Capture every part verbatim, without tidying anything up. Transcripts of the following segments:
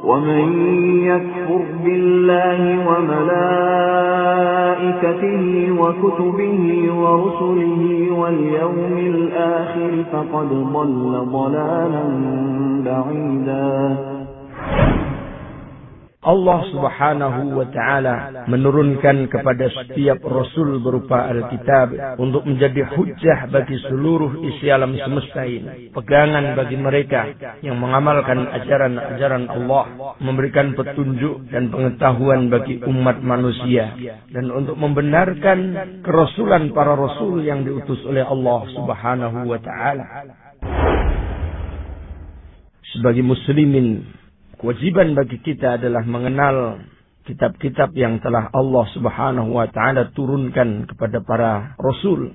وَمَنْ يَكْفُرْ بِاللَّهِ وَمَلَائِكَتِهِ وَكُتُبِهِ وَرُسُلِهِ وَالْيَوْمِ الْآخِرِ فَقَدْ ضَلَّ ضَلَالًا بَعِيدًا. Allah Subhanahu wa Ta'ala menurunkan kepada setiap Rasul berupa Alkitab untuk menjadi hujjah bagi seluruh isi alam semesta ini. Pegangan bagi mereka yang mengamalkan ajaran-ajaran Allah, memberikan petunjuk dan pengetahuan bagi umat manusia, dan untuk membenarkan kerasulan para Rasul yang diutus oleh Allah Subhanahu wa Ta'ala. Sebagai muslimin, kewajiban bagi kita adalah mengenal kitab-kitab yang telah Allah Subhanahu wa Ta'ala turunkan kepada para Rasul.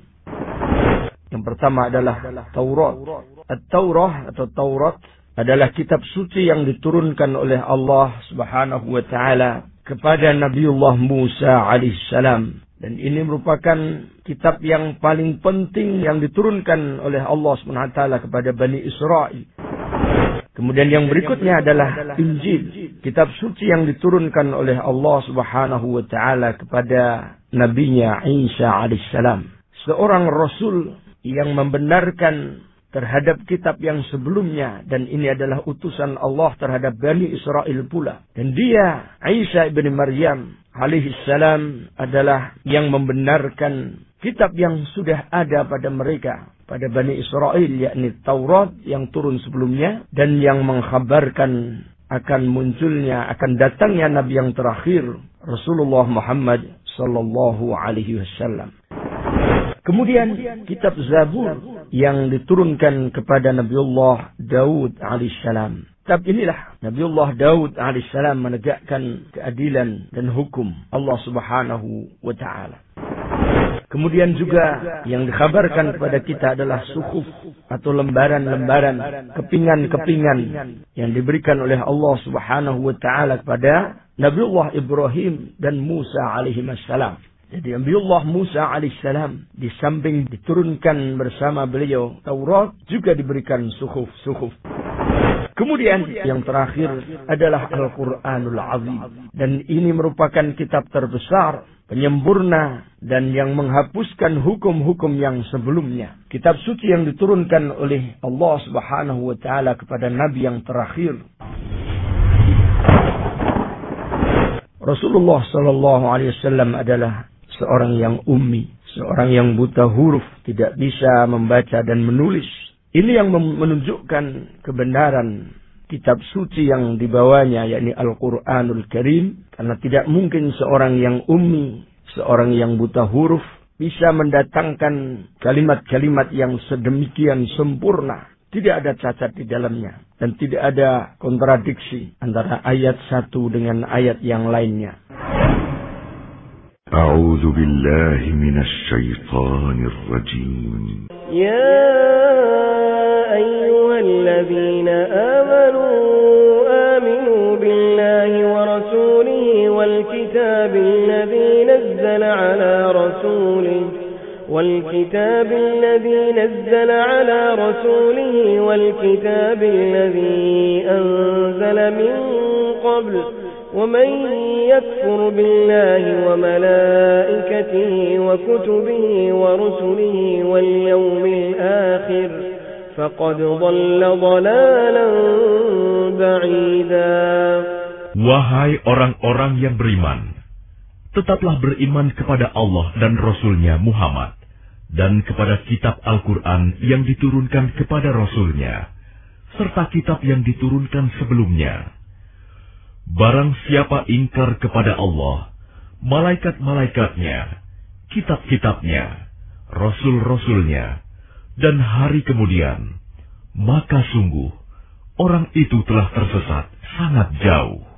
Yang pertama adalah Taurat. At-Taurah atau Taurat adalah kitab suci yang diturunkan oleh Allah Subhanahu wa Ta'ala kepada Nabiullah Musa alaihissalam. Dan ini merupakan kitab yang paling penting yang diturunkan oleh Allah Subhanahu wa Ta'ala kepada Bani Israel. Kemudian yang berikutnya adalah Injil, kitab suci yang diturunkan oleh Allah Subhanahu wa Ta'ala kepada Nabinya Isa alaihissalam. Seorang Rasul yang membenarkan terhadap kitab yang sebelumnya, dan ini adalah utusan Allah terhadap Bani Israel pula. Dan dia, Isa ibn Maryam alaihissalam, adalah yang membenarkan kitab yang sudah ada pada mereka, pada Bani Israel, yakni Taurat yang turun sebelumnya, dan yang mengkhabarkan akan munculnya, akan datangnya Nabi yang terakhir, Rasulullah Muhammad sallallahu alaihi wasallam. Kemudian kitab Zabur yang diturunkan kepada Nabiullah Daud alaihissalam. Kitab inilah Nabiullah Daud alaihissalam menegakkan keadilan dan hukum Allah Subhanahu wa Ta'ala. Kemudian juga yang dikhabarkan kepada kita adalah suhuf atau lembaran-lembaran, kepingan-kepingan yang diberikan oleh Allah Subhanahu wa Ta'ala kepada Nabiullah Ibrahim dan Musa alaihi wassalam. Jadi Nabiullah Musa alaihissalam di samping diturunkan bersama beliau Taurat, juga diberikan suhuf-suhuf. Kemudian yang terakhir adalah Al-Quranul Azim. Dan ini merupakan kitab terbesar, penyempurna, dan yang menghapuskan hukum-hukum yang sebelumnya. Kitab suci yang diturunkan oleh Allah Subhanahu wa Ta'ala kepada Nabi yang terakhir. Rasulullah sallallahu alaihi wasallam adalah seorang yang ummi, seorang yang buta huruf, tidak bisa membaca dan menulis. Ini yang menunjukkan kebenaran kitab suci yang dibawanya, yakni Al-Quranul Karim. Karena tidak mungkin seorang yang ummi, seorang yang buta huruf, bisa mendatangkan kalimat-kalimat yang sedemikian sempurna. Tidak ada cacat di dalamnya. Dan tidak ada kontradiksi antara ayat satu dengan ayat yang lainnya. A'udzu billahi minasy syaithanir rajim. Ya ayyuhalladzina amanu aminu billahi wa rasulihi wal kitabil ladzi nazzala ala rasulihi والكتاب الذي نزل على رسوله والكتاب الذي أنزل من قبل ومن يكفر بالله وملائكته وكتبه ورسله واليوم الآخر فقد ضل ضلالا بعيدا. Wahai orang-orang yang beriman, tetaplah beriman kepada Allah dan Rasul-Nya Muhammad, dan kepada kitab Al-Quran yang diturunkan kepada Rasul-Nya, serta kitab yang diturunkan sebelumnya. Barang siapa ingkar kepada Allah, malaikat-malaikatnya, kitab-kitabnya, Rasul-Rasul-Nya, dan hari kemudian, maka sungguh orang itu telah tersesat sangat jauh.